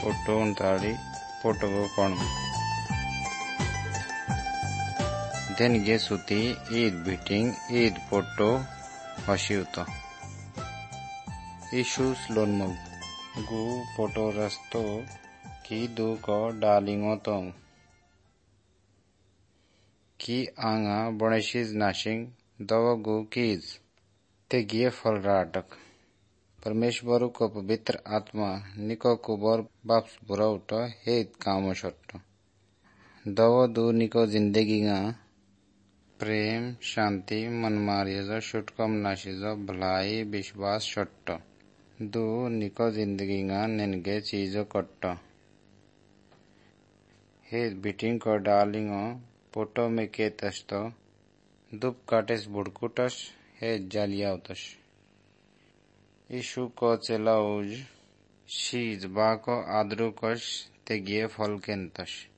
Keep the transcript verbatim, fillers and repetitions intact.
ಒಟ್ಟು ಒಂತಾಡಿ ಪೋಟೋಗೋ ಕೊಣ ದೆನ್ಗೆ ಸುತಿ ಈದ್ ಬಿಟಿಂಗ್ ಈದ್ ಪೋಟೋ ಹಸಿಯುತ ಇಶೂಸ್ ಲೋನ್ಮಗ್ गु फोटो रस्तो की दु को डालिंगो तो की आंगा बणेशीज नाशिंग दव गु कीज ते गिये फल राटक परमेश्वर को पवित्र आत्मा निको कुबर बाप्स बुरा उठो हेत कामो शट्टो दव दु निको जिंदगी गा प्रेम शांति मनमारियो शुटकम नाशिजो भलाई विश्वास शट्टो दु निको जिंदगी गा निनगे चीजो कट्टो हे बिटिंग को डालिंगो पोटो में के तस्तो दुप काटेस बुड़कुटस हे जालियाउतस ईशु को चलाउज शीज बाको आदरुकस ते गिये फल केंतस।